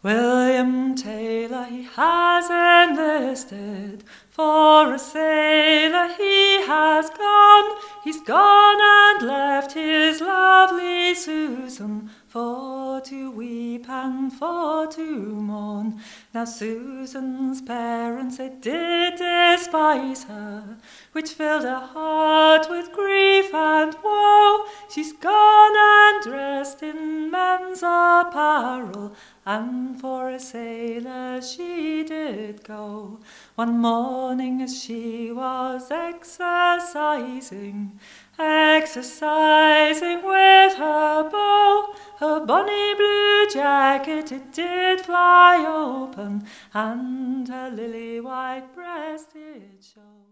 William Taylor he has enlisted, for a sailor he has gone. He's gone and left his lovely Susan, for to weep and for to mourn. Now Susan's parents they did despise her, which filled her heart with grief and woe. She's gone and dressed in men's apparel, and for a sailor she did go. One morning as she was exercising with her bow, her bonny blue jacket it did fly open, and her lily white breast did show.